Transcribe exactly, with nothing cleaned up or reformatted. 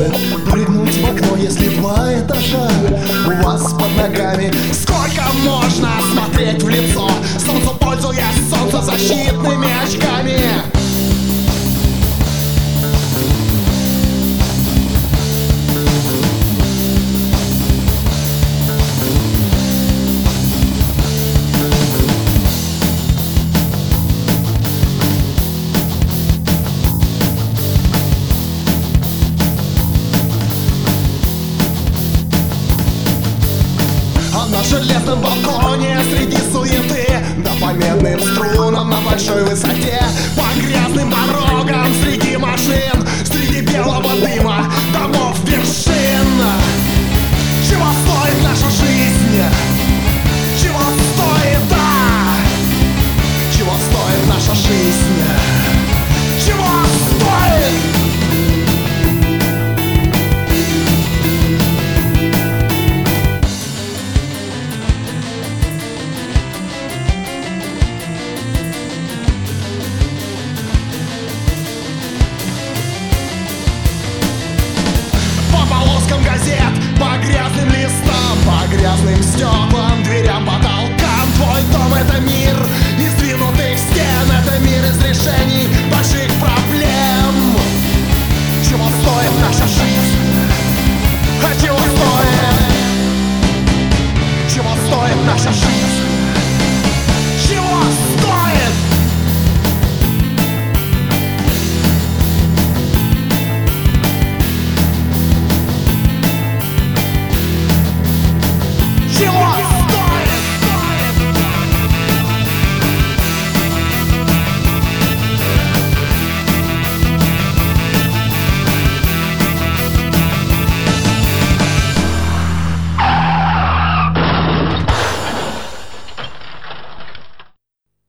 может прыгнуть в окно, если два этажа у вас под ногами? Сколько можно смотреть в лицо солнцу, пользуясь солнцезащитными очками? На железном балконе среди суеты, да по медным струнам на большой высоте, по грязным дорогам среди машин, среди белого дыма домов вершин. Чего стоит наша жизнь? Чего стоит, да? Чего стоит наша жизнь? Чего стоит? По грязным листам, по грязным стеклам, дверям, потолкам. Твой дом — это мир,